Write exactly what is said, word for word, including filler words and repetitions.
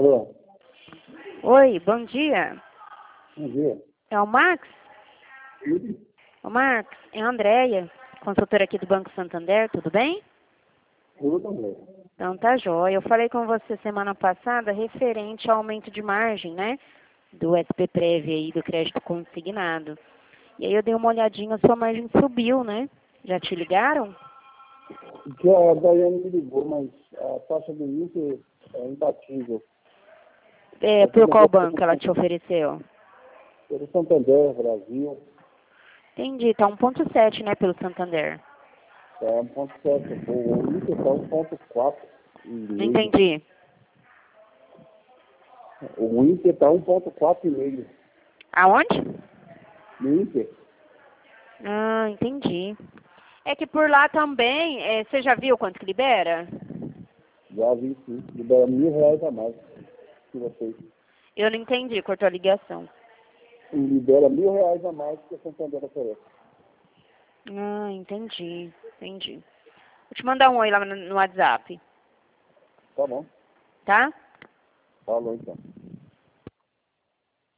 Alô? Oi, bom dia. Bom dia. É o Max? Sim. O Max, é a Andréia, consultora aqui do Banco Santander, tudo bem? Tudo também. Então tá jóia. Eu falei com você semana passada referente ao aumento de margem, né? Do S P Prev aí, do crédito consignado. E aí eu dei uma olhadinha, sua margem subiu, né? Já te ligaram? Que a Daiane me ligou, mas a taxa do Inter é imbatível. É, por qual banco ela te ofereceu? Pelo Santander, Brasil, Entendi, tá um ponto sete, né, pelo Santander. é um ponto sete. O Inter está um ponto quatro. Não entendi. O Inter está um ponto quatro e meio. Aonde? No Inter, Ah, entendi. É que por lá também, é, você já viu quanto que libera? já vi sim. Libera mil reais a mais que vocês. Eu não entendi, cortou a ligação. Libera mil reais a mais que o Santander oferece. Ah, entendi, entendi. Vou te mandar um oi lá no no WhatsApp, Tá bom. tá? Falou então.